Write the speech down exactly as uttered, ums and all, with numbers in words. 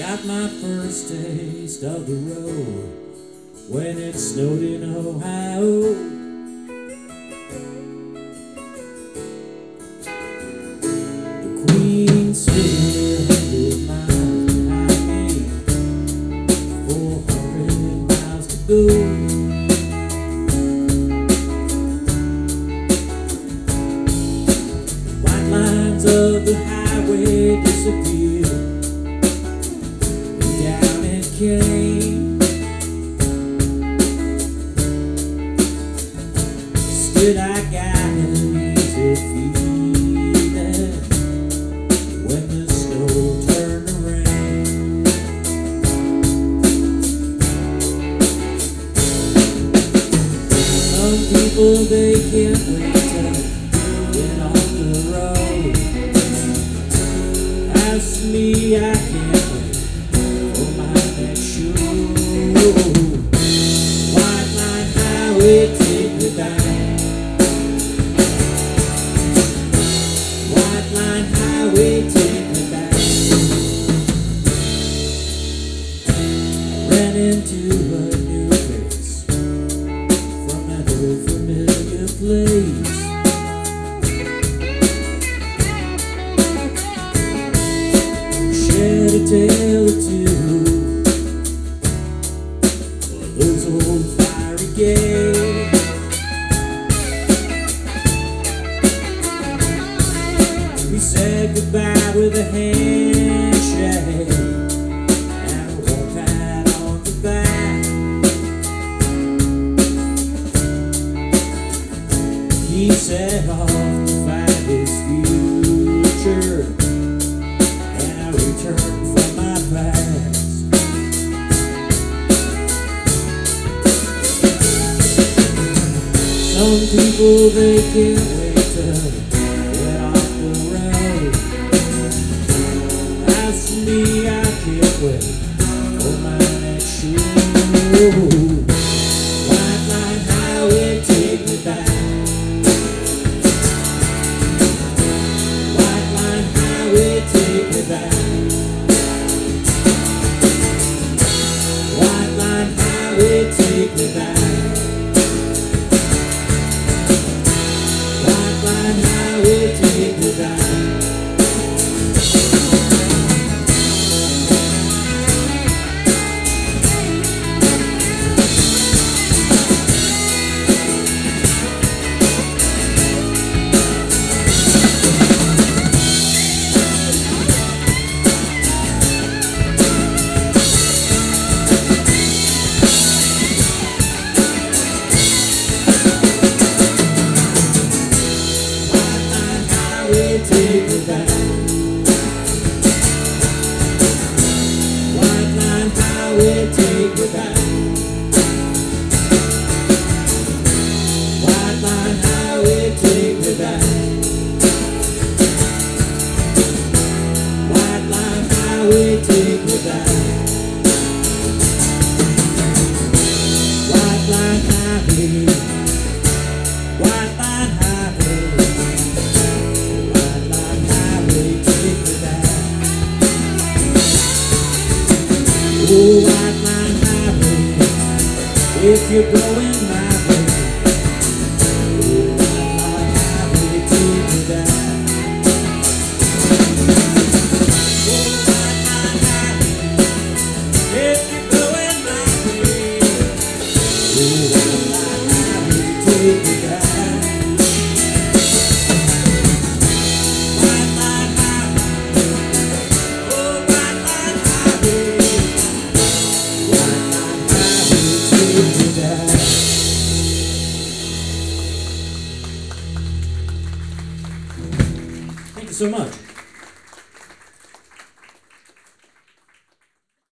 got my first taste of the road when it snowed in Ohio. The Queen's still a hundred miles behind me, four hundred miles to go. The white lines of the highway disappear, down it came. Still I got an easy feeling when the snow turned to rain. Some people, they can't wait to get off the road. As for me, I can't wait for my next show. White line highway, take me back. White line highway, take me back. Ran into a new face from that old familiar place. Shared a tale or two for those old fiery games. We said goodbye with a handshake and a warm pat on the back. He set off to find his future, and I returned from my past. Some people, they can't wait to get off the road. As for me, I can't wait for my next show. White line highway, take me back. White line highway, take me back. White line highway, take me back. White line highway, take me back. Take me back. White line highway, take me back. White line highway, take me back. White line highway, take me back. White line highway. White line highway. Oh, white line highway, if you're going my way. Oh, white line highway, take me back. Oh, white line highway, if you're going my way. Oh, white line highway, take me back. White line highway, oh, white line highway. Thank you so much.